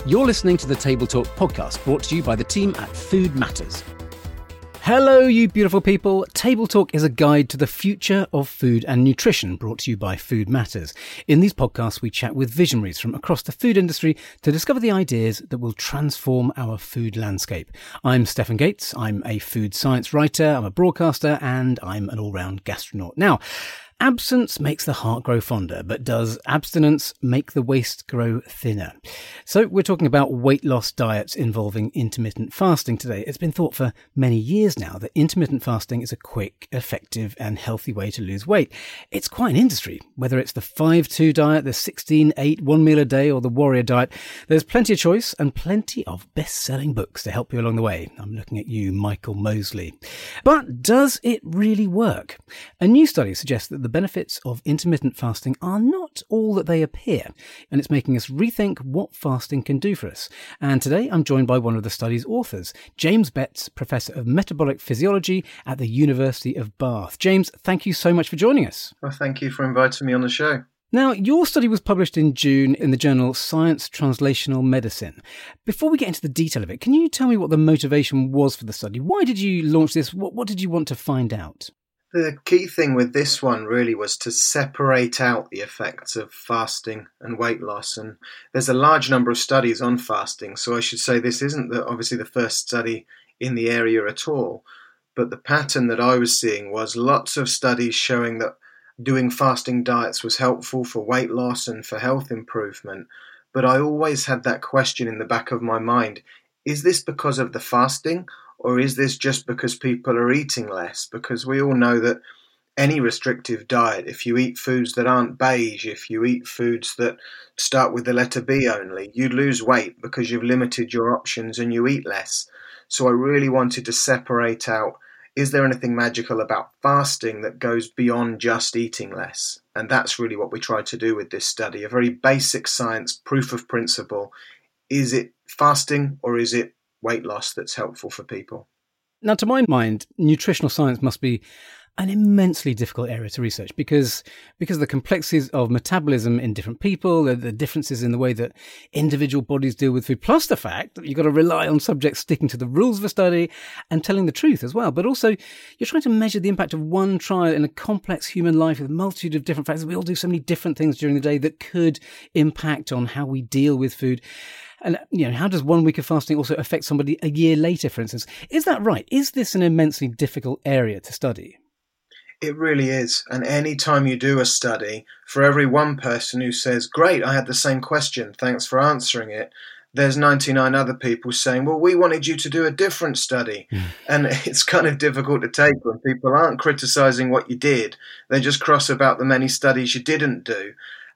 You're listening to the Table Talk podcast, brought to you by the team at Food Matters. Hello, you beautiful people. Table Talk is a guide to the future of food and nutrition, brought to you by Food Matters. In these podcasts, we chat with visionaries from across the food industry to discover the ideas that will transform our food landscape. I'm Stephen Gates. I'm a food science writer, I'm a broadcaster, and I'm an all-round gastronaut. Now, absence makes the heart grow fonder, but does abstinence make the waist grow thinner? So we're talking about weight loss diets involving intermittent fasting today. It's been thought for many years now that intermittent fasting is a quick, effective and healthy way to lose weight. It's quite an industry, whether it's the 5-2 diet, the 16-8, one meal a day or the warrior diet. There's plenty of choice and plenty of best-selling books to help you along the way. I'm looking at you, Michael Mosley. But does it really work? A new study suggests that the benefits of intermittent fasting are not all that they appear, and it's making us rethink what fasting can do for us. And today I'm joined by one of the study's authors, James Betts, Professor of Metabolic Physiology at the University of Bath. James, thank you so much for joining us. Well, thank you for inviting me on the show. Now, your study was published in June in the journal Science Translational Medicine. Before we get into the detail of it, can you tell me what the motivation was for the study? Why did you launch this? What did you want to find out? The key thing with this one really was to separate out the effects of fasting and weight loss. And there's a large number of studies on fasting. So I should say this isn't obviously the first study in the area at all. But the pattern that I was seeing was lots of studies showing that doing fasting diets was helpful for weight loss and for health improvement. But I always had that question in the back of my mind. Is this because of the fasting? Or is this just because people are eating less? Because we all know that any restrictive diet, if you eat foods that aren't beige, if you eat foods that start with the letter B only, you lose weight because you've limited your options and you eat less. So I really wanted to separate out, is there anything magical about fasting that goes beyond just eating less? And that's really what we tried to do with this study, a very basic science proof of principle. Is it fasting or is it weight loss that's helpful for people? Now, to my mind, nutritional science must be an immensely difficult area to research because of the complexities of metabolism in different people, the differences in the way that individual bodies deal with food, plus the fact that you've got to rely on subjects sticking to the rules of a study and telling the truth as well. But also, you're trying to measure the impact of one trial in a complex human life with a multitude of different factors. We all do so many different things during the day that could impact on how we deal with food. And, how does 1 week of fasting also affect somebody a year later, for instance? Is that right? Is this an immensely difficult area to study? It really is. And any time you do a study, for every one person who says, great, I had the same question, thanks for answering it, there's 99 other people saying, well, we wanted you to do a different study. And it's kind of difficult to take when people aren't criticizing what you did. They just cross about the many studies you didn't do.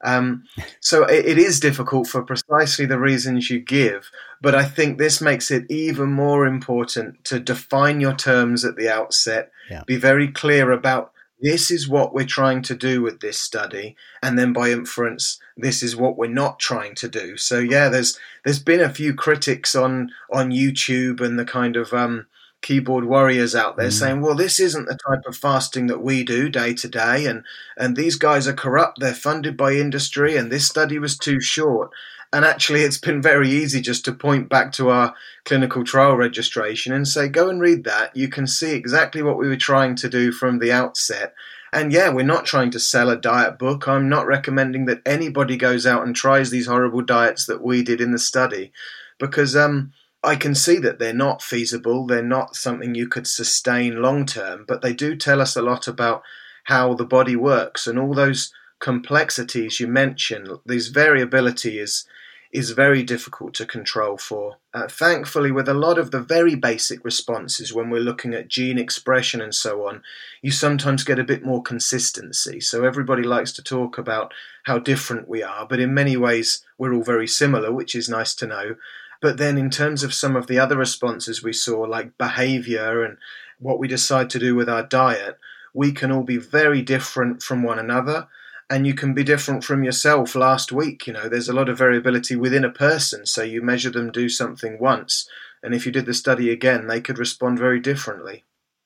So it is difficult for precisely the reasons you give, but I think this makes it even more important to define your terms at the outset, be very clear about this is what we're trying to do with this study, and then by inference, this is what we're not trying to do. So there's been a few critics on YouTube and the kind of keyboard warriors out there saying, well, this isn't the type of fasting that we do day to day, and these guys are corrupt, they're funded by industry, and this study was too short. And actually, it's been very easy just to point back to our clinical trial registration and say, go and read that. You can see exactly what we were trying to do from the outset. And we're not trying to sell a diet book. I'm not recommending that anybody goes out and tries these horrible diets that we did in the study, because I can see that they're not feasible. They're not something you could sustain long term, but they do tell us a lot about how the body works and all those complexities you mentioned. This variability is very difficult to control for. Thankfully, with a lot of the very basic responses, when we're looking at gene expression and so on, you sometimes get a bit more consistency. So everybody likes to talk about how different we are, but in many ways we're all very similar, which is nice to know. But then in terms of some of the other responses we saw, like behavior and what we decide to do with our diet, we can all be very different from one another. And you can be different from yourself last week. There's a lot of variability within a person. So you measure them do something once, and if you did the study again, they could respond very differently.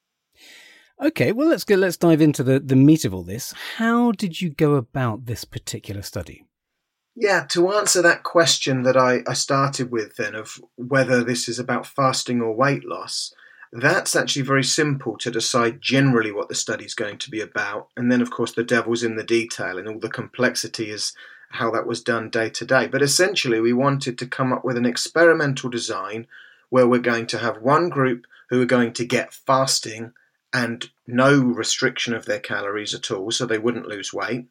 Okay, well, let's dive into the meat of all this. How did you go about this particular study? Yeah, to answer that question that I started with then of whether this is about fasting or weight loss, that's actually very simple to decide generally what the study's going to be about. And then, of course, the devil's in the detail and all the complexity is how that was done day to day. But essentially, we wanted to come up with an experimental design where we're going to have one group who are going to get fasting and no restriction of their calories at all, so they wouldn't lose weight.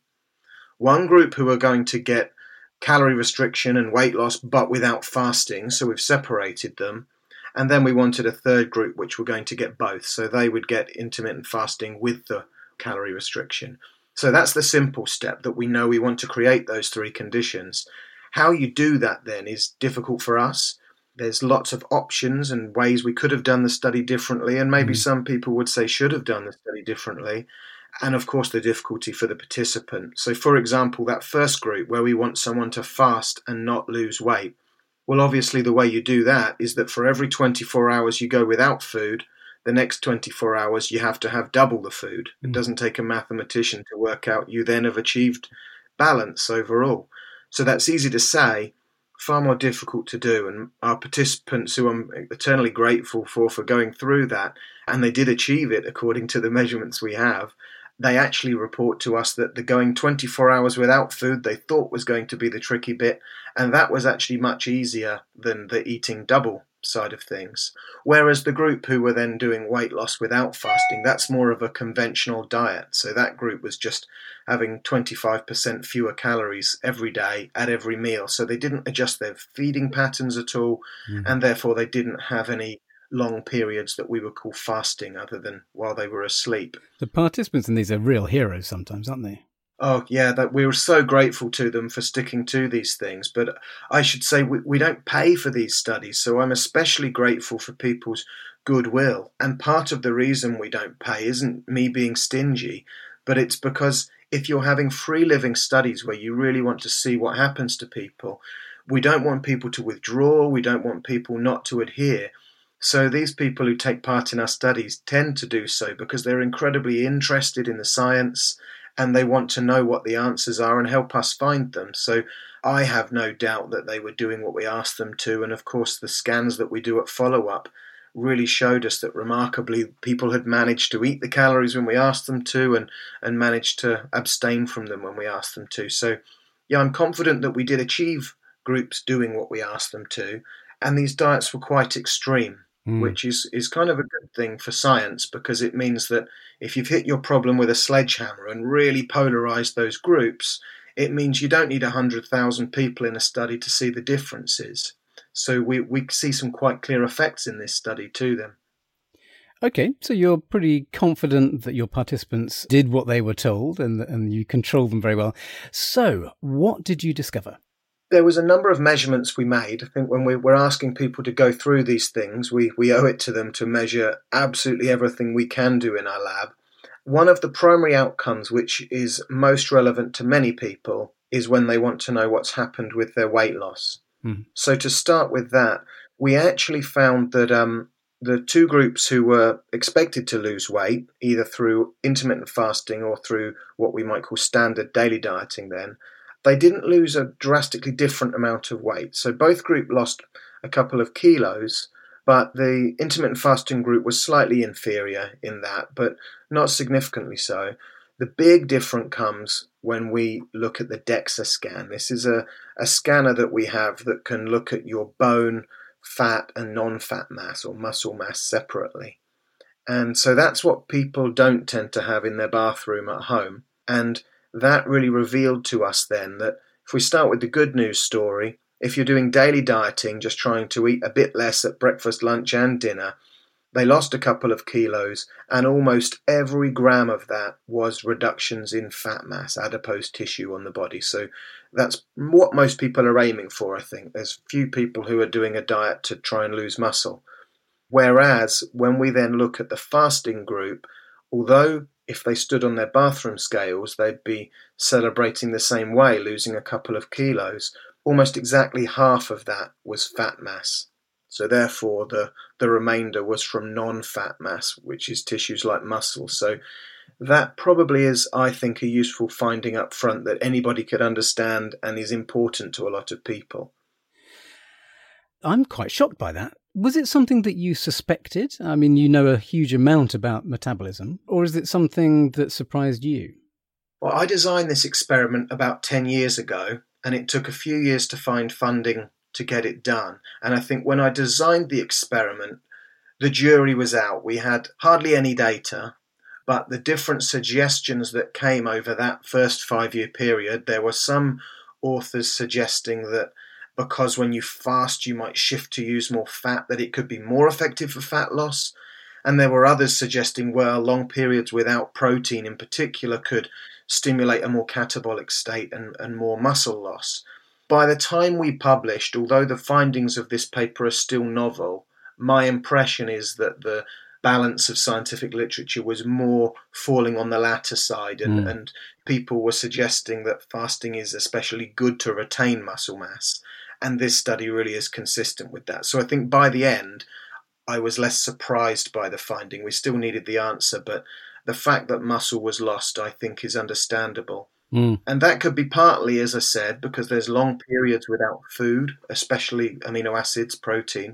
One group who are going to get calorie restriction and weight loss but without fasting, so we've separated them. And then we wanted a third group which were going to get both, so they would get intermittent fasting with the calorie restriction. So that's the simple step, that we know we want to create those three conditions. How you do that then is difficult for us. There's lots of options and ways we could have done the study differently, and maybe some people would say should have done the study differently. And of course, the difficulty for the participant. So, for example, that first group where we want someone to fast and not lose weight. Well, obviously, the way you do that is that for every 24 hours you go without food, the next 24 hours you have to have double the food. It doesn't take a mathematician to work out you then have achieved balance overall. So that's easy to say, far more difficult to do. And our participants, who I'm eternally grateful for going through that, and they did achieve it according to the measurements we have, they actually report to us that the going 24 hours without food they thought was going to be the tricky bit, and that was actually much easier than the eating double side of things. Whereas the group who were then doing weight loss without fasting, that's more of a conventional diet. So that group was just having 25% fewer calories every day at every meal. So they didn't adjust their feeding patterns at all, and therefore they didn't have any long periods that we would call fasting other than while they were asleep. The participants in these are real heroes sometimes, aren't they? Oh, yeah, that we were so grateful to them for sticking to these things. But I should say we don't pay for these studies, so I'm especially grateful for people's goodwill. And part of the reason we don't pay isn't me being stingy, but it's because if you're having free living studies where you really want to see what happens to people, we don't want people to withdraw, we don't want people not to adhere. So these people who take part in our studies tend to do so because they're incredibly interested in the science and they want to know what the answers are and help us find them. So I have no doubt that they were doing what we asked them to. And of course, the scans that we do at follow-up really showed us that remarkably people had managed to eat the calories when we asked them to and managed to abstain from them when we asked them to. So yeah, I'm confident that we did achieve groups doing what we asked them to. And these diets were quite extreme, which is kind of a good thing for science, because it means that if you've hit your problem with a sledgehammer and really polarized those groups, it means you don't need 100,000 people in a study to see the differences. So we see some quite clear effects in this study to them. Okay, so you're pretty confident that your participants did what they were told and you controlled them very well. So what did you discover? There was a number of measurements we made. I think when we're asking people to go through these things, we owe it to them to measure absolutely everything we can do in our lab. One of the primary outcomes, which is most relevant to many people, is when they want to know what's happened with their weight loss. So to start with that, we actually found that the two groups who were expected to lose weight, either through intermittent fasting or through what we might call standard daily dieting then, they didn't lose a drastically different amount of weight. So both groups lost a couple of kilos, but the intermittent fasting group was slightly inferior in that, but not significantly so. The big difference comes when we look at the DEXA scan. This is a scanner that we have that can look at your bone, fat and non-fat mass or muscle mass separately. And so that's what people don't tend to have in their bathroom at home. And that really revealed to us then that if we start with the good news story, if you're doing daily dieting, just trying to eat a bit less at breakfast, lunch and dinner, they lost a couple of kilos, and almost every gram of that was reductions in fat mass, adipose tissue on the body. So that's what most people are aiming for, I think. There's few people who are doing a diet to try and lose muscle. Whereas when we then look at the fasting group, although if they stood on their bathroom scales, they'd be celebrating the same way, losing a couple of kilos, almost exactly half of that was fat mass. So therefore, the remainder was from non-fat mass, which is tissues like muscle. So That probably is, I think, a useful finding up front that anybody could understand and is important to a lot of people. I'm quite shocked by that. Was it something that you suspected? I mean, you know a huge amount about metabolism, or is it something that surprised you? Well, I designed this experiment about 10 years ago, and it took a few years to find funding to get it done. And I think when I designed the experiment, the jury was out. We had hardly any data, but the different suggestions that came over that first 5-year period, there were some authors suggesting that because when you fast you might shift to use more fat, that it could be more effective for fat loss. And there were others suggesting, well, long periods without protein in particular could stimulate a more catabolic state and more muscle loss. By the time we published, although the findings of this paper are still novel, my impression is that the balance of scientific literature was more falling on the latter side, and people were suggesting that fasting is especially good to retain muscle mass. And this study really is consistent with that. So I think by the end, I was less surprised by the finding. We still needed the answer, but the fact that muscle was lost, I think, is understandable. And that could be partly, as I said, because there's long periods without food, especially amino acids, protein.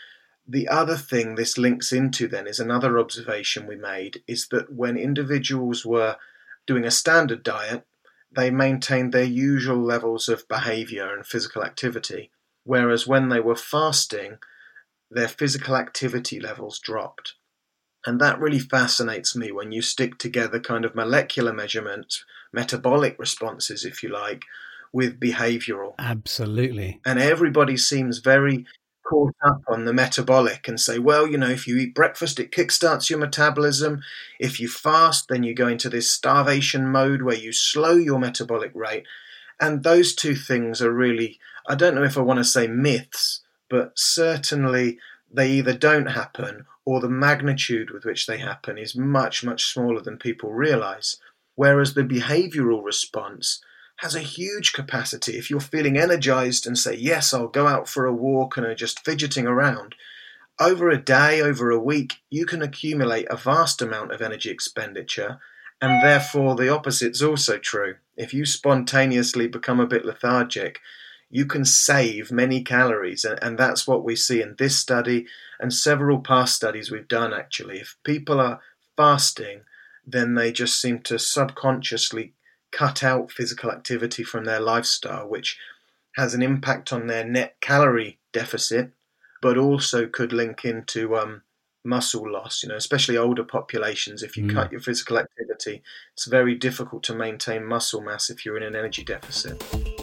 The other thing this links into then is another observation we made, is that when individuals were doing a standard diet, they maintained their usual levels of behavior and physical activity, whereas when they were fasting, their physical activity levels dropped. And that really fascinates me when you stick together kind of molecular measurements, metabolic responses, if you like, with behavioral. Absolutely. And everybody seems very caught up on the metabolic and say, well, if you eat breakfast, it kickstarts your metabolism. If you fast, then you go into this starvation mode where you slow your metabolic rate. And those two things are really, I don't know if I want to say myths, but certainly they either don't happen or the magnitude with which they happen is much, much smaller than people realize. Whereas the behavioral response has a huge capacity. If you're feeling energized and say, yes, I'll go out for a walk and are just fidgeting around, over a day, over a week, you can accumulate a vast amount of energy expenditure. And therefore, the opposite's also true. If you spontaneously become a bit lethargic, you can save many calories. And that's what we see in this study and several past studies we've done, actually. If people are fasting, then they just seem to subconsciously cut out physical activity from their lifestyle, which has an impact on their net calorie deficit, but also could link into muscle loss, especially older populations. If you cut your physical activity, it's very difficult to maintain muscle mass if you're in an energy deficit.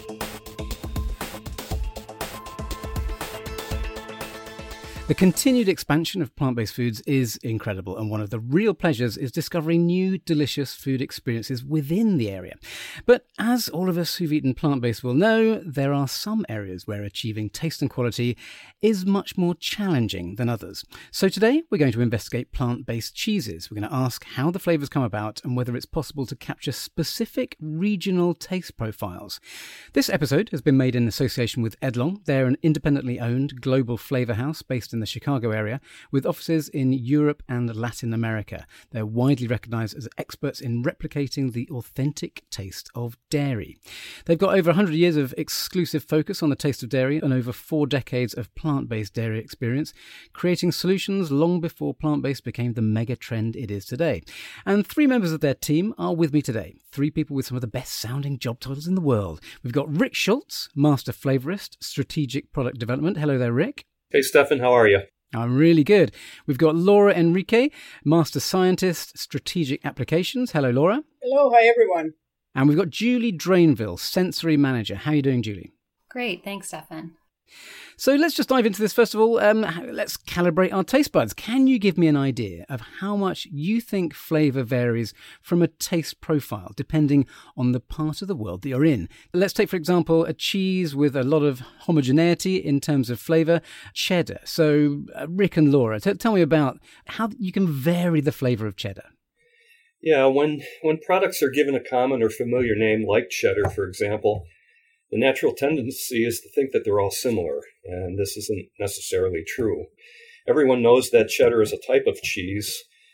The continued expansion of plant-based foods is incredible, and one of the real pleasures is discovering new delicious food experiences within the area. But as all of us who've eaten plant-based will know, there are some areas where achieving taste and quality is much more challenging than others. So today we're going to investigate plant-based cheeses. We're going to ask how the flavours come about and whether it's possible to capture specific regional taste profiles. This episode has been made in association with Edlong. They're an independently owned global flavour house based in the Chicago area with offices in Europe and Latin America. They're widely recognised as experts in replicating the authentic taste of dairy. They've got over 100 years of exclusive focus on the taste of dairy and over 4 decades of plant-based dairy experience, creating solutions long before plant-based became the mega trend it is today. And 3 members of their team are with me today. 3 people with some of the best sounding job titles in the world. We've got Rick Schultz, Master Flavourist, Strategic Product Development. Hello there, Rick. Hey, Stefan, how are you? I'm really good. We've got Laura Enrique, Master Scientist, Strategic Applications. Hello, Laura. Hello. Hi, everyone. And we've got Julie Drainville, Sensory Manager. How are you doing, Julie? Great. Thanks, Stefan. So let's just dive into this first of all. Let's calibrate our taste buds. Can you give me an idea of how much you think flavour varies from a taste profile, depending on the part of the world that you're in? Let's take, for example, a cheese with a lot of homogeneity in terms of flavour, cheddar. So Rick and Laura, tell me about how you can vary the flavour of cheddar. Yeah, when products are given a common or familiar name, like cheddar, for example, the natural tendency is to think that they're all similar, and this isn't necessarily true. Everyone knows that cheddar is a type of cheese,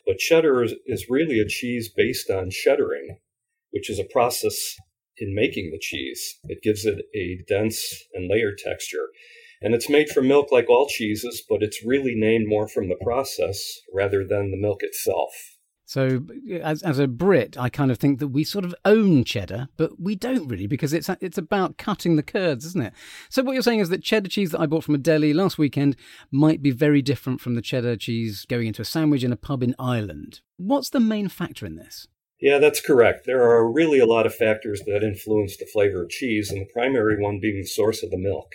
But cheddar is really a cheese based on cheddaring, which is a process in making the cheese. It gives it a dense and layered texture. And it's made from milk like all cheeses, but it's really named more from the process rather than the milk itself. So as a Brit, I kind of think that we sort of own cheddar, but we don't really, because it's about cutting the curds, isn't it? So what you're saying is that cheddar cheese that I bought from a deli last weekend might be very different from the cheddar cheese going into a sandwich in a pub in Ireland. What's the main factor in this? Yeah, that's correct. There are really a lot of factors that influence the flavor of cheese, and the primary one being the source of the milk.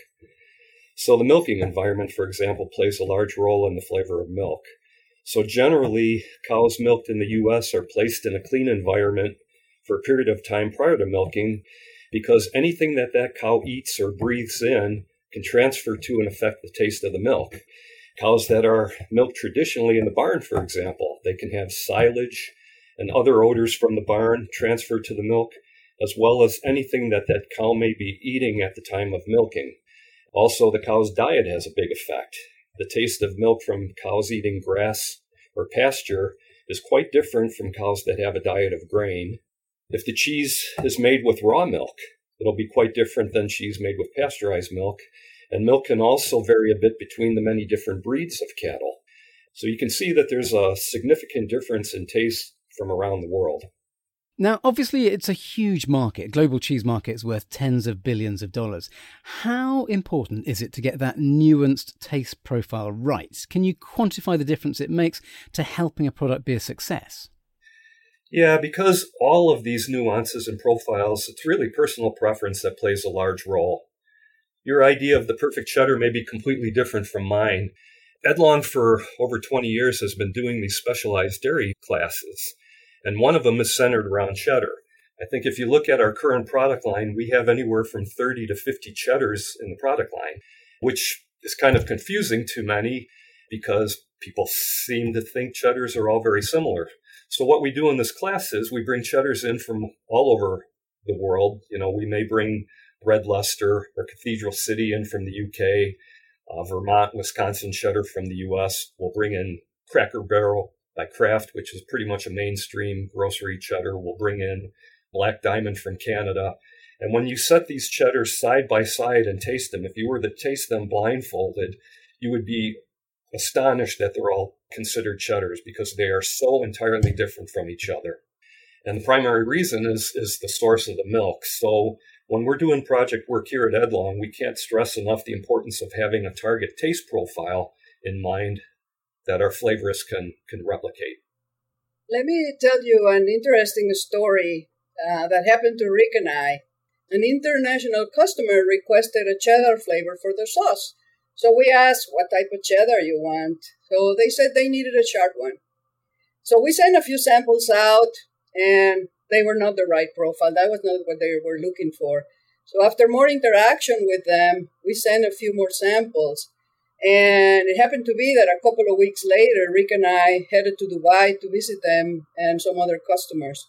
So the milking environment, for example, plays a large role in the flavor of milk. So generally, cows milked in the U.S. are placed in a clean environment for a period of time prior to milking, because anything that cow eats or breathes in can transfer to and affect the taste of the milk. Cows that are milked traditionally in the barn, for example, they can have silage and other odors from the barn transfer to the milk, as well as anything that cow may be eating at the time of milking. Also, the cow's diet has a big effect. The taste of milk from cows eating grass or pasture is quite different from cows that have a diet of grain. If the cheese is made with raw milk, it'll be quite different than cheese made with pasteurized milk. And milk can also vary a bit between the many different breeds of cattle. So you can see that there's a significant difference in taste from around the world. Now, obviously, it's a huge market. Global cheese market is worth tens of billions of dollars. How important is it to get that nuanced taste profile right? Can you quantify the difference it makes to helping a product be a success? Yeah, because all of these nuances and profiles, it's really personal preference that plays a large role. Your idea of the perfect cheddar may be completely different from mine. Edlong, for over 20 years, has been doing these specialized dairy classes, and one of them is centered around cheddar. I think if you look at our current product line, we have anywhere from 30 to 50 cheddars in the product line, which is kind of confusing to many because people seem to think cheddars are all very similar. So what we do in this class is we bring cheddars in from all over the world. We may bring Red Leicester or Cathedral City in from the UK, Vermont, Wisconsin cheddar from the US. We'll bring in Cracker Barrel by Kraft, which is pretty much a mainstream grocery cheddar. We'll bring in Black Diamond from Canada. And when you set these cheddars side by side and taste them, if you were to taste them blindfolded, you would be astonished that they're all considered cheddars because they are so entirely different from each other. And the primary reason is the source of the milk. So when we're doing project work here at Edlong, we can't stress enough the importance of having a target taste profile in mind that our flavorists can replicate. Let me tell you an interesting story that happened to Rick and I. An international customer requested a cheddar flavor for their sauce. So we asked what type of cheddar you want. So they said they needed a sharp one. So we sent a few samples out, and they were not the right profile. That was not what they were looking for. So after more interaction with them, we sent a few more samples. And it happened to be that a couple of weeks later, Rick and I headed to Dubai to visit them and some other customers.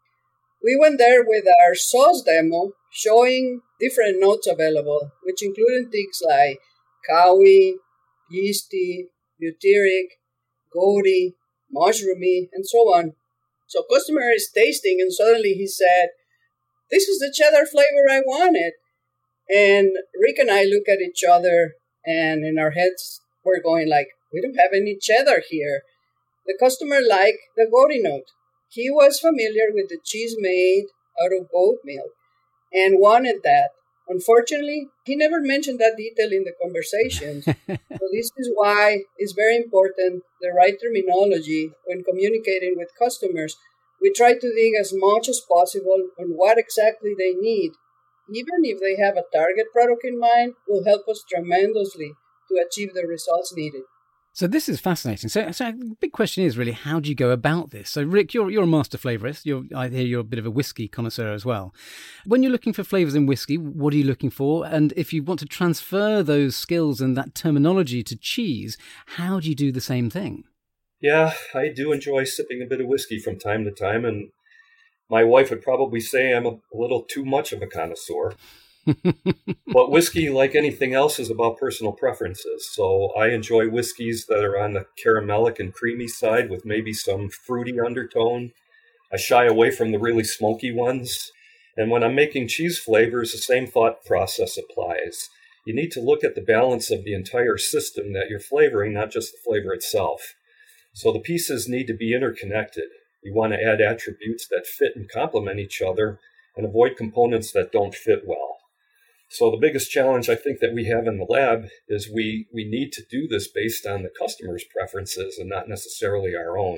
We went there with our sauce demo, showing different notes available, which included things like cowy, yeasty, butyric, goaty, mushroomy, and so on. So customer is tasting, and suddenly he said, "This is the cheddar flavor I wanted." And Rick and I look at each other, and in our heads, we're going like, we don't have any cheddar here. The customer liked the goaty note. He was familiar with the cheese made out of goat milk and wanted that. Unfortunately, he never mentioned that detail in the conversations. So this is why it's very important, the right terminology when communicating with customers. We try to dig as much as possible on what exactly they need. Even if they have a target product in mind, will help us tremendously to achieve the results needed. So this is fascinating. So the big question is really, how do you go about this? So Rick, you're a master flavorist. I hear you're a bit of a whiskey connoisseur as well. When you're looking for flavors in whiskey, what are you looking for? And if you want to transfer those skills and that terminology to cheese, how do you do the same thing? Yeah, I do enjoy sipping a bit of whiskey from time to time, and my wife would probably say I'm a little too much of a connoisseur. But whiskey, like anything else, is about personal preferences. So I enjoy whiskeys that are on the caramelic and creamy side with maybe some fruity undertone. I shy away from the really smoky ones. And when I'm making cheese flavors, the same thought process applies. You need to look at the balance of the entire system that you're flavoring, not just the flavor itself. So the pieces need to be interconnected. You want to add attributes that fit and complement each other and avoid components that don't fit well. So the biggest challenge I think that we have in the lab is we need to do this based on the customer's preferences and not necessarily our own.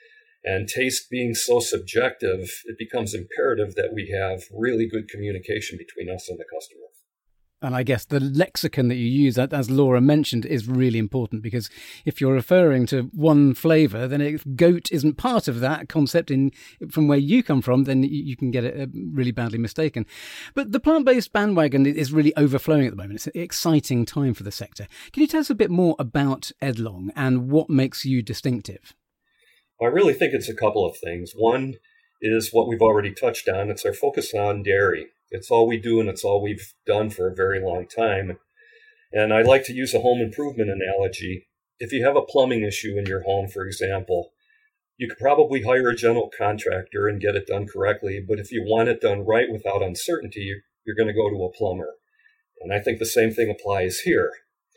And taste being so subjective, it becomes imperative that we have really good communication between us and the customer. And I guess the lexicon that you use, as Laura mentioned, is really important, because if you're referring to one flavour, then if goat isn't part of that concept from where you come from, then you can get it really badly mistaken. But the plant-based bandwagon is really overflowing at the moment. It's an exciting time for the sector. Can you tell us a bit more about Edlong and what makes you distinctive? I really think it's a couple of things. One is what we've already touched on. It's our focus on dairy. It's all we do, and it's all we've done for a very long time. And I like to use a home improvement analogy. If you have a plumbing issue in your home, for example, you could probably hire a general contractor and get it done correctly. But if you want it done right without uncertainty, you're going to go to a plumber. And I think the same thing applies here.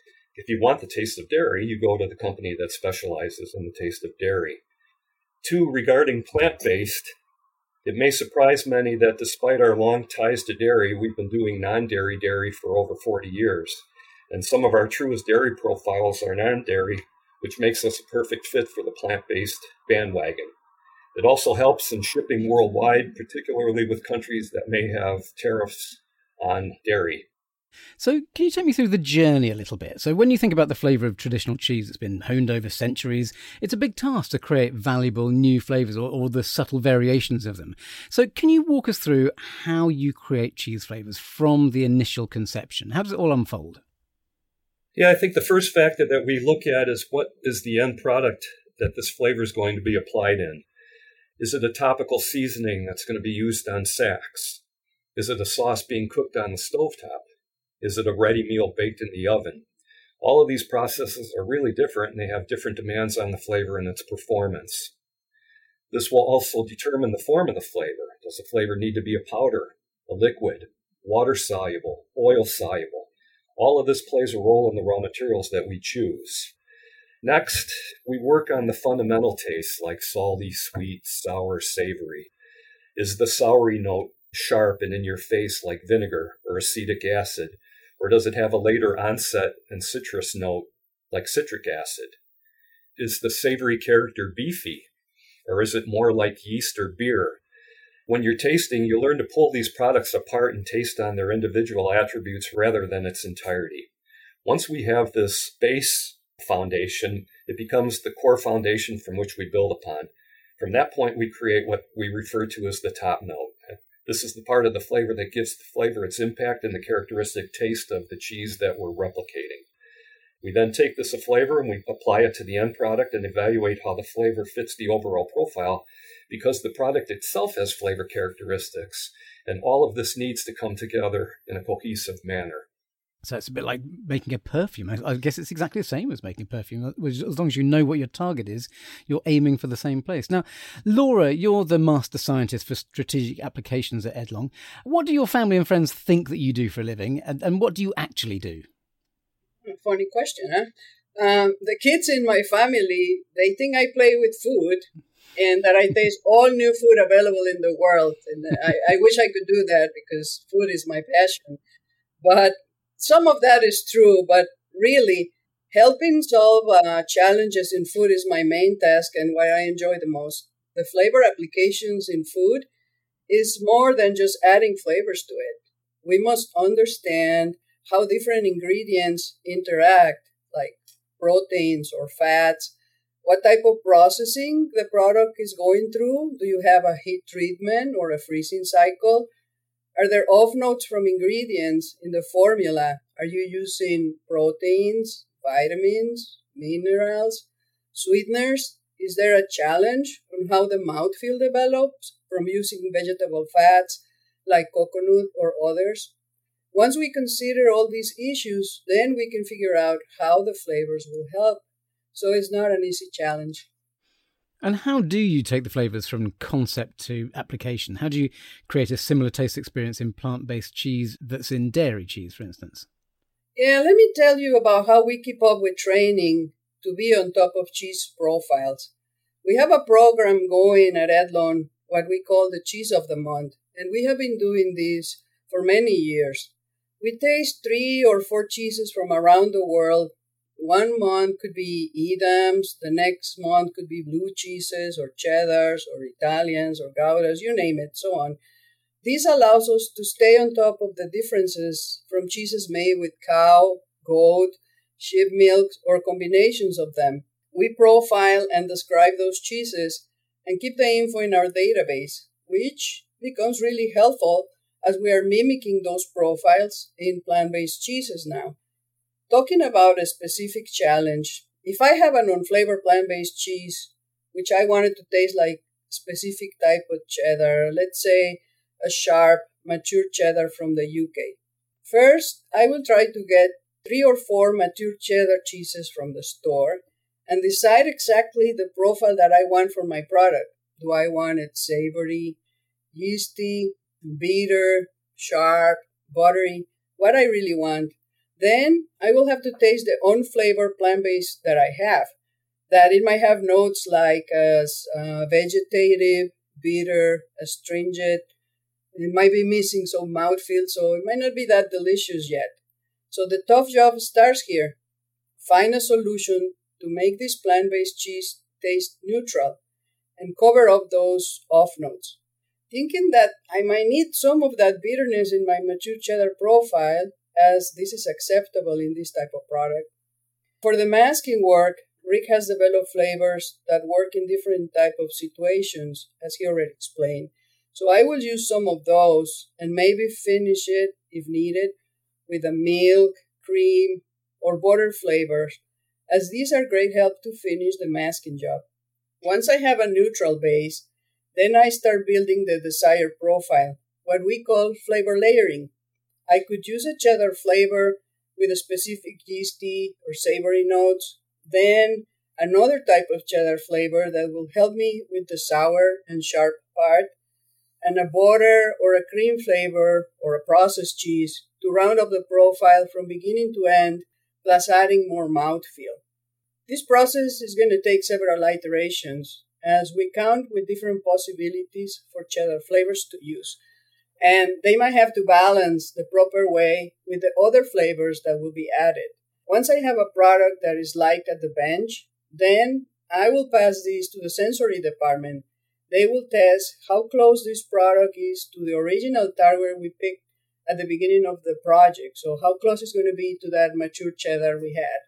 If you want the taste of dairy, you go to the company that specializes in the taste of dairy. Two, regarding plant-based, it may surprise many that despite our long ties to dairy, we've been doing non-dairy dairy for over 40 years. And some of our truest dairy profiles are non-dairy, which makes us a perfect fit for the plant-based bandwagon. It also helps in shipping worldwide, particularly with countries that may have tariffs on dairy. So can you take me through the journey a little bit? So when you think about the flavour of traditional cheese that's been honed over centuries, it's a big task to create valuable new flavours or the subtle variations of them. So can you walk us through how you create cheese flavours from the initial conception? How does it all unfold? Yeah, I think the first factor that we look at is what is the end product that this flavor is going to be applied in. Is it a topical seasoning that's going to be used on sacks? Is it a sauce being cooked on the stovetop? Is it a ready meal baked in the oven? All of these processes are really different, and they have different demands on the flavor and its performance. This will also determine the form of the flavor. Does the flavor need to be a powder, a liquid, water-soluble, oil-soluble? All of this plays a role in the raw materials that we choose. Next, we work on the fundamental tastes like salty, sweet, sour, savory. Is the soury note sharp and in your face like vinegar or acetic acid? Or does it have a later onset and citrus note like citric acid? Is the savory character beefy? Or is it more like yeast or beer? When you're tasting, you learn to pull these products apart and taste on their individual attributes rather than its entirety. Once we have this base foundation, it becomes the core foundation from which we build upon. From that point, we create what we refer to as the top note. This is the part of the flavor that gives the flavor its impact and the characteristic taste of the cheese that we're replicating. We then take this flavor and we apply it to the end product and evaluate how the flavor fits the overall profile, because the product itself has flavor characteristics, and all of this needs to come together in a cohesive manner. So it's a bit like making a perfume. I guess it's exactly the same as making a perfume. As long as you know what your target is, you're aiming for the same place. Now, Laura, you're the master scientist for strategic applications at Edlong. What do your family and friends think that you do for a living, and what do you actually do? Funny question, huh? The kids in my family, they think I play with food and that I taste all new food available in the world. And I wish I could do that because food is my passion. But some of that is true, but really, helping solve challenges in food is my main task and what I enjoy the most. The flavor applications in food is more than just adding flavors to it. We must understand how different ingredients interact, like proteins or fats, what type of processing the product is going through. Do you have a heat treatment or a freezing cycle? Are there off notes from ingredients in the formula? Are you using proteins, vitamins, minerals, sweeteners? Is there a challenge on how the mouthfeel develops from using vegetable fats like coconut or others? Once we consider all these issues, then we can figure out how the flavors will help. So it's not an easy challenge. And how do you take the flavors from concept to application? How do you create a similar taste experience in plant-based cheese that's in dairy cheese, for instance? Yeah, let me tell you about how we keep up with training to be on top of cheese profiles. We have a program going at Edlon, what we call the Cheese of the Month, and we have been doing this for many years. We taste 3 or 4 cheeses from around the world. One month could be Edams, the next month could be blue cheeses or cheddars or Italians or Goudas, you name it, so on. This allows us to stay on top of the differences from cheeses made with cow, goat, sheep milk, or combinations of them. We profile and describe those cheeses and keep the info in our database, which becomes really helpful as we are mimicking those profiles in plant-based cheeses now. Talking about a specific challenge, if I have an unflavored plant-based cheese, which I wanted to taste like a specific type of cheddar, let's say a sharp, mature cheddar from the UK. First, I will try to get 3 or 4 mature cheddar cheeses from the store and decide exactly the profile that I want for my product. Do I want it savory, yeasty, bitter, sharp, buttery? What I really want. Then I will have to taste the unflavored plant-based that I have. That it might have notes like vegetative, bitter, astringent. It might be missing some mouthfeel, so it might not be that delicious yet. So the tough job starts here. Find a solution to make this plant-based cheese taste neutral and cover up those off notes. Thinking that I might need some of that bitterness in my mature cheddar profile, as this is acceptable in this type of product. For the masking work, Rick has developed flavors that work in different type of situations, as he already explained. So I will use some of those and maybe finish it, if needed, with a milk, cream, or butter flavors, as these are great help to finish the masking job. Once I have a neutral base, then I start building the desired profile, what we call flavor layering. I could use a cheddar flavor with a specific yeasty or savory notes, then another type of cheddar flavor that will help me with the sour and sharp part, and a butter or a cream flavor or a processed cheese to round up the profile from beginning to end, plus adding more mouthfeel. This process is going to take several iterations as we count with different possibilities for cheddar flavors to use. And they might have to balance the proper way with the other flavors that will be added. Once I have a product that is liked at the bench, then I will pass this to the sensory department. They will test how close this product is to the original target we picked at the beginning of the project. So how close it's going to be to that mature cheddar we had.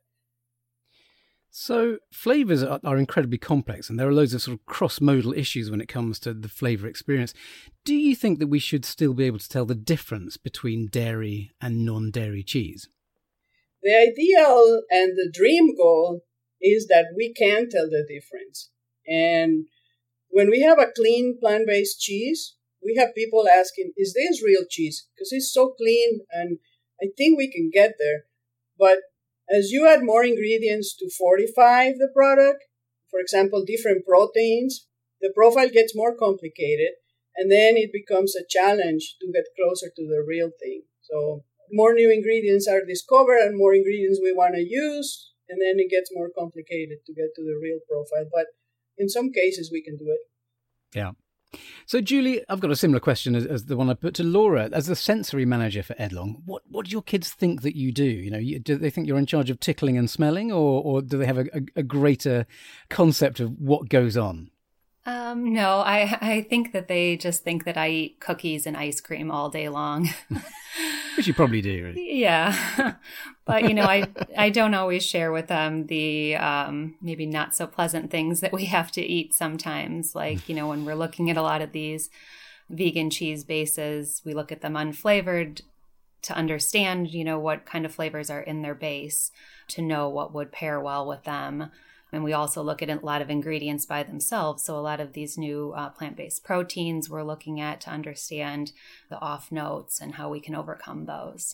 So flavours are incredibly complex, and there are loads of sort of cross-modal issues when it comes to the flavour experience. Do you think that we should still be able to tell the difference between dairy and non-dairy cheese? The ideal and the dream goal is that we can tell the difference. And when we have a clean plant-based cheese, we have people asking, is this real cheese? Because it's so clean, and I think we can get there. But as you add more ingredients to fortify the product, for example, different proteins, the profile gets more complicated, and then it becomes a challenge to get closer to the real thing. So more new ingredients are discovered and more ingredients we want to use, and then it gets more complicated to get to the real profile. But in some cases, we can do it. Yeah. So, Julie, I've got a similar question as the one I put to Laura. As the sensory manager for Edlon, what do your kids think that you do? You know, do they think you're in charge of tickling and smelling, or do they have a greater concept of what goes on? No, I think that they just think that I eat cookies and ice cream all day long. Which you probably do, really. Yeah. But, you know, I don't always share with them the maybe not so pleasant things that we have to eat sometimes. Like, you know, when we're looking at a lot of these vegan cheese bases, we look at them unflavored to understand, you know, what kind of flavors are in their base, to know what would pair well with them. And we also look at a lot of ingredients by themselves. So a lot of these new plant-based proteins we're looking at to understand the off notes and how we can overcome those.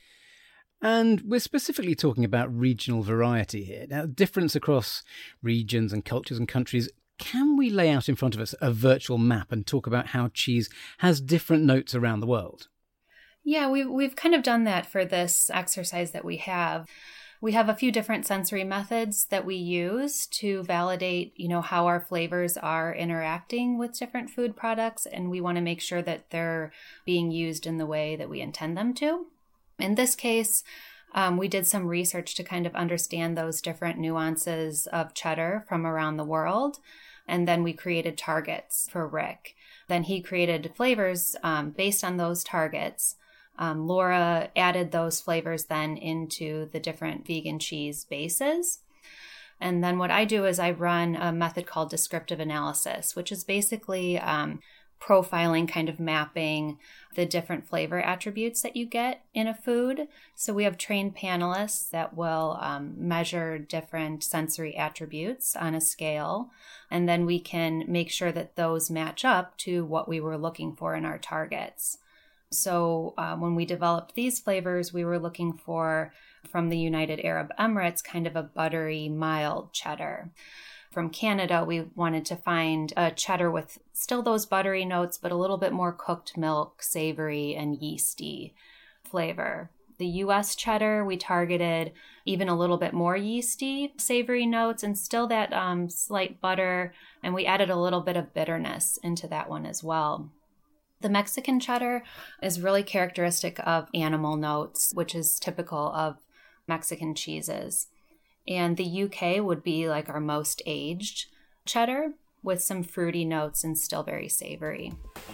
And we're specifically talking about regional variety here. Now, difference across regions and cultures and countries. Can we lay out in front of us a virtual map and talk about how cheese has different notes around the world? Yeah, we've kind of done that for this exercise that we have. We have a few different sensory methods that we use to validate, how our flavors are interacting with different food products, and we want to make sure that they're being used in the way that we intend them to. In this case, we did some research to kind of understand those different nuances of cheddar from around the world, and then we created targets for Rick. Then he created flavors based on those targets. Laura added those flavors then into the different vegan cheese bases. And then what I do is I run a method called descriptive analysis, which is basically profiling, kind of mapping the different flavor attributes that you get in a food. So we have trained panelists that will measure different sensory attributes on a scale, and then we can make sure that those match up to what we were looking for in our targets. So when we developed these flavors, we were looking for, from the United Arab Emirates, kind of a buttery, mild cheddar. From Canada, we wanted to find a cheddar with still those buttery notes, but a little bit more cooked milk, savory, and yeasty flavor. The U.S. cheddar, we targeted even a little bit more yeasty, savory notes, and still that slight butter, and we added a little bit of bitterness into that one as well. The Mexican cheddar is really characteristic of animal notes, which is typical of Mexican cheeses. And the UK would be like our most aged cheddar with some fruity notes and still very savory.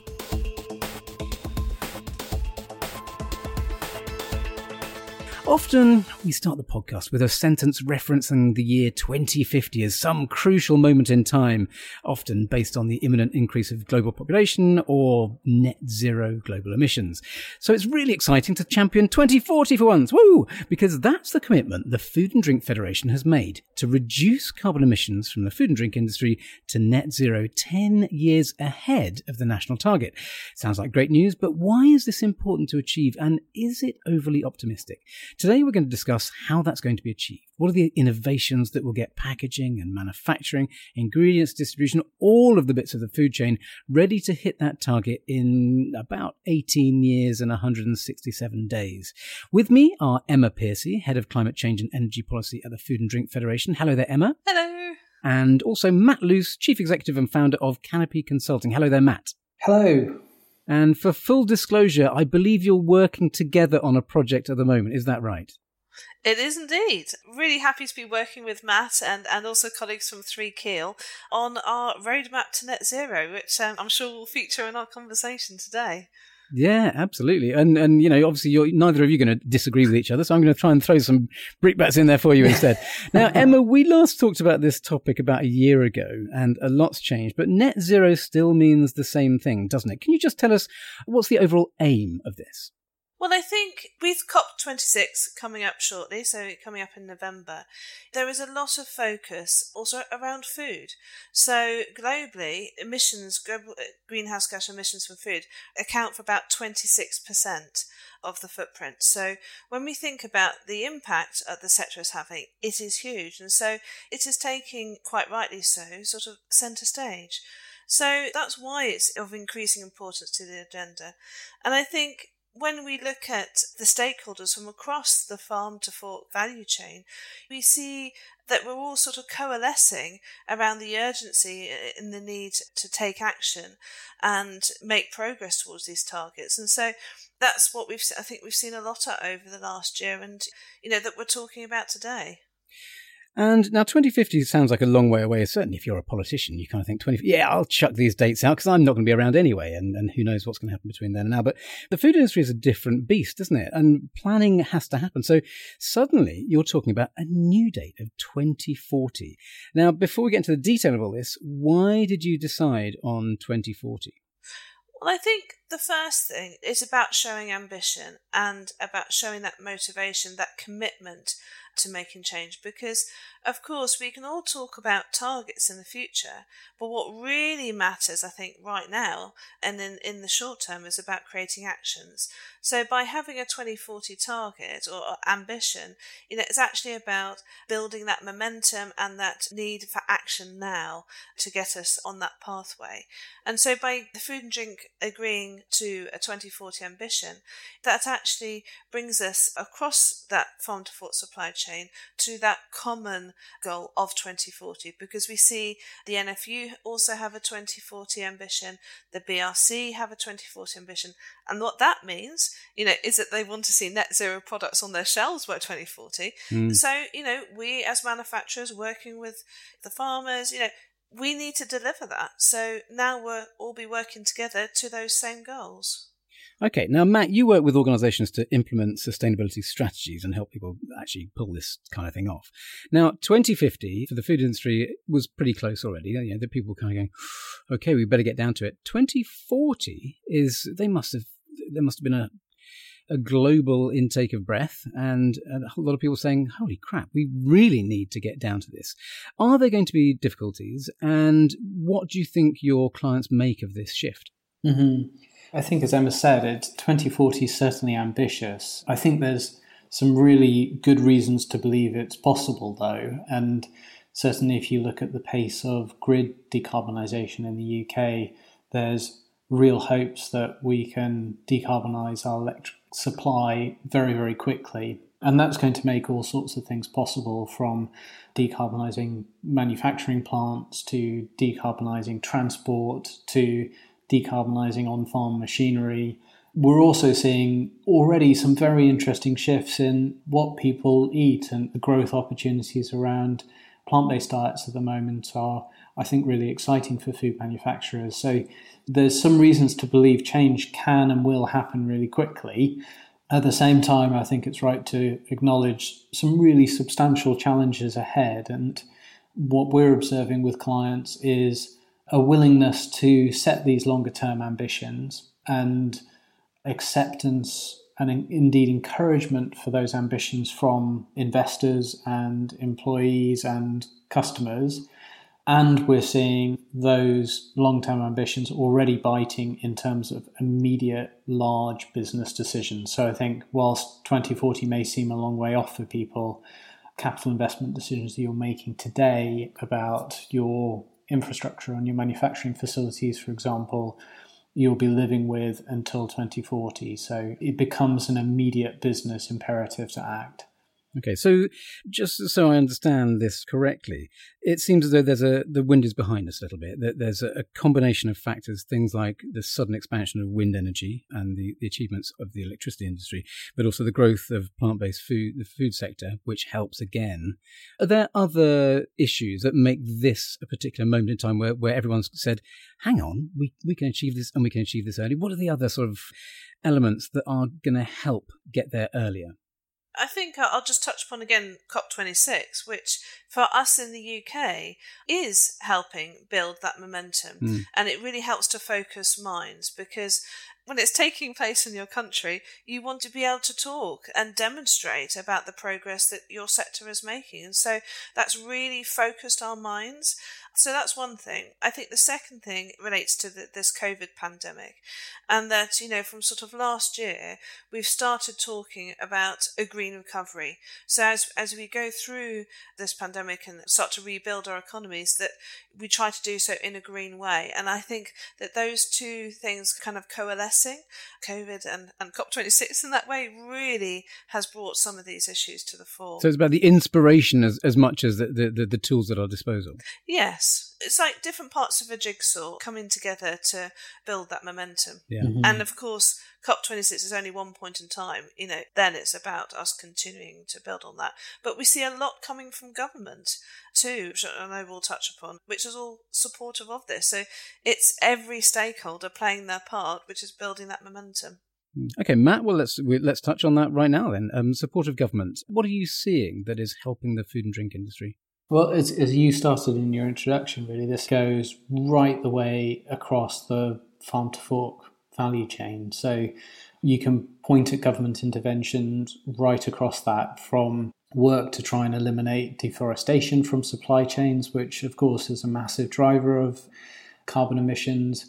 Often we start the podcast with a sentence referencing the year 2050 as some crucial moment in time, often based on the imminent increase of global population or net zero global emissions. So it's really exciting to champion 2040 for once, woo! Because that's the commitment the Food and Drink Federation has made to reduce carbon emissions from the food and drink industry to net zero 10 years ahead of the national target. Sounds like great news, but why is this important to achieve, and is it overly optimistic? Today we're going to discuss how that's going to be achieved. What are the innovations that will get packaging and manufacturing, ingredients distribution, all of the bits of the food chain ready to hit that target in about 18 years and 167 days. With me are Emma Piercy, Head of Climate Change and Energy Policy at the Food and Drink Federation. Hello there, Emma. Hello. And also Matt Luce, Chief Executive and Founder of Canopy Consulting. Hello there, Matt. Hello. And for full disclosure, I believe you're working together on a project at the moment. Is that right? It is indeed. Really happy to be working with Matt and also colleagues from 3 Keel on our roadmap to net zero, which I'm sure will feature in our conversation today. Yeah, absolutely. And obviously neither of you are going to disagree with each other, so I'm going to try and throw some brickbats in there for you instead. Now, Emma, we last talked about this topic about a year ago, and a lot's changed, but net zero still means the same thing, doesn't it? Can you just tell us what's the overall aim of this? Well, I think with COP26 coming up shortly, so coming up in November, there is a lot of focus also around food. So globally, global greenhouse gas emissions from food account for about 26% of the footprint. So when we think about the impact the sector is having, it is huge. And so it is taking, quite rightly so, sort of centre stage. So that's why it's of increasing importance to the agenda. And I think when we look at the stakeholders from across the farm to fork value chain, we see that we're all sort of coalescing around the urgency in the need to take action and make progress towards these targets. And so that's what I think we've seen a lot of over the last year, and that we're talking about today. And now 2050 sounds like a long way away. Certainly if you're a politician, you kind of think I'll chuck these dates out because I'm not going to be around anyway, and who knows what's going to happen between then and now. But the food industry is a different beast, isn't it? And planning has to happen. So suddenly you're talking about a new date of 2040. Now, before we get into the detail of all this, why did you decide on 2040? Well, I think The first thing is about showing ambition and about showing that motivation, that commitment to making change, because of course we can all talk about targets in the future, but what really matters, I think, right now and in the short term is about creating actions. So by having a 2040 target or ambition, it's actually about building that momentum and that need for action now to get us on that pathway. And so by the Food and Drink agreeing to a 2040 ambition, that actually brings us across that farm to fork supply chain to that common goal of 2040, because we see the NFU also have a 2040 ambition, the BRC have a 2040 ambition, and what that means, is that they want to see net zero products on their shelves by 2040. So, we as manufacturers working with the farmers, we need to deliver that. So now we'll all be working together to those same goals. Okay, now Matt, you work with organisations to implement sustainability strategies and help people actually pull this kind of thing off. Now, 2050 for the food industry was pretty close already. The people were kind of going, okay, we better get down to it. 2040 there must have been a global intake of breath and a whole lot of people saying, holy crap, we really need to get down to this. Are there going to be difficulties? And what do you think your clients make of this shift? Mm-hmm. I think, as Emma said, 2040 is certainly ambitious. I think there's some really good reasons to believe it's possible, though. And certainly if you look at the pace of grid decarbonisation in the UK, there's real hopes that we can decarbonise our electric supply very, very quickly. And that's going to make all sorts of things possible, from decarbonising manufacturing plants to decarbonising transport to decarbonising on-farm machinery. We're also seeing already some very interesting shifts in what people eat, and the growth opportunities around plant-based diets at the moment are, I think, really exciting for food manufacturers. So there's some reasons to believe change can and will happen really quickly. At the same time, I think it's right to acknowledge some really substantial challenges ahead. And what we're observing with clients is a willingness to set these longer term ambitions and acceptance and indeed encouragement for those ambitions from investors and employees and customers. And we're seeing those long-term ambitions already biting in terms of immediate large business decisions. So I think whilst 2040 may seem a long way off for people, capital investment decisions that you're making today about your infrastructure on your manufacturing facilities, for example, you'll be living with until 2040. So it becomes an immediate business imperative to act. Okay, so just so I understand this correctly, it seems as though the wind is behind us a little bit. That there's a combination of factors, things like the sudden expansion of wind energy and the achievements of the electricity industry, but also the growth of plant-based food, the food sector, which helps again. Are there other issues that make this a particular moment in time where everyone's said, hang on, we can achieve this and we can achieve this early? What are the other sort of elements that are going to help get there earlier? I think I'll just touch upon again COP26, which for us in the UK is helping build that momentum. And it really helps to focus minds, because when it's taking place in your country, you want to be able to talk and demonstrate about the progress that your sector is making. And so that's really focused our minds. So that's one thing. I think the second thing relates to this COVID pandemic, and that, from sort of last year, we've started talking about a green recovery. So as we go through this pandemic and start to rebuild our economies, that we try to do so in a green way. And I think that those two things kind of coalescing, COVID and COP26 in that way, really has brought some of these issues to the fore. So it's about the inspiration as much as the tools at our disposal. Yes. It's like different parts of a jigsaw coming together to build that momentum. Yeah. Mm-hmm. And of course, COP26 is only one point in time. Then it's about us continuing to build on that. But we see a lot coming from government too, which I know we'll touch upon, which is all supportive of this. So it's every stakeholder playing their part, which is building that momentum. Okay, Matt, well, let's touch on that right now then. Supportive government. What are you seeing that is helping the food and drink industry? Well, as you started in your introduction, really, this goes right the way across the farm to fork value chain. So you can point at government interventions right across that, from work to try and eliminate deforestation from supply chains, which of course is a massive driver of carbon emissions,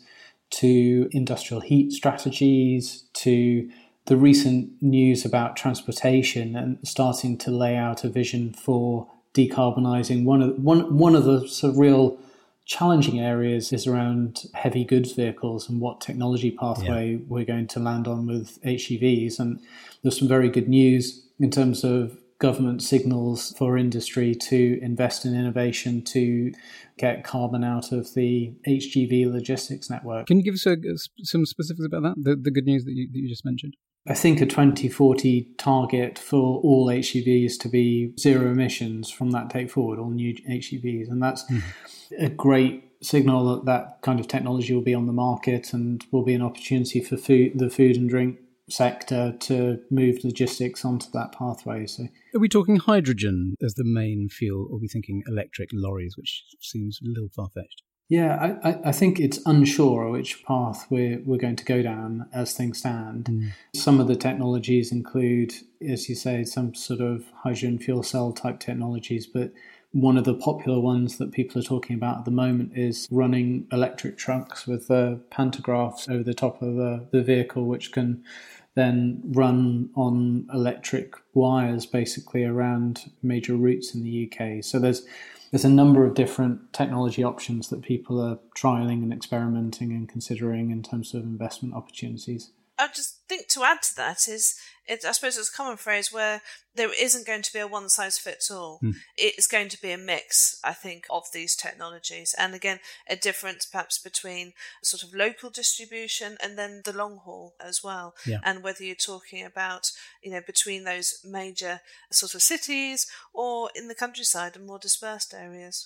to industrial heat strategies, to the recent news about transportation and starting to lay out a vision for decarbonising. One of the sort of real challenging areas is around heavy goods vehicles and what technology pathway we're going to land on with HEVs. And there's some very good news in terms of government signals for industry to invest in innovation to get carbon out of the HGV logistics network. Can you give us some specifics about that, the good news that you just mentioned? I think a 2040 target for all HEVs to be zero emissions from that date forward, all new HEVs. And that's a great signal that kind of technology will be on the market and will be an opportunity for the food and drink sector to move logistics onto that pathway. So, are we talking hydrogen as the main fuel, or are we thinking electric lorries, which seems a little far-fetched? Yeah, I think it's unsure which path we're going to go down as things stand. Some of the technologies include, as you say, some sort of hydrogen fuel cell type technologies, but one of the popular ones that people are talking about at the moment is running electric trucks with pantographs over the top of the vehicle, which can then run on electric wires basically around major routes in the UK. So there's a number of different technology options that people are trialling and experimenting and considering in terms of investment opportunities. I just think to add to that is, I suppose it's a common phrase where there isn't going to be a one-size-fits-all. It's going to be a mix, I think, of these technologies. And again, a difference perhaps between sort of local distribution and then the long haul as well. Yeah. And whether you're talking about, between those major sort of cities or in the countryside and more dispersed areas.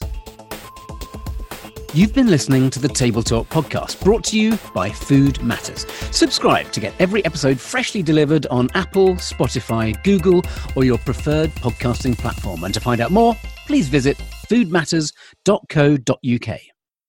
You've been listening to the Table Talk podcast, brought to you by Food Matters. Subscribe to get every episode freshly delivered on Apple, Spotify, Google, or your preferred podcasting platform. And to find out more, please visit foodmatters.co.uk.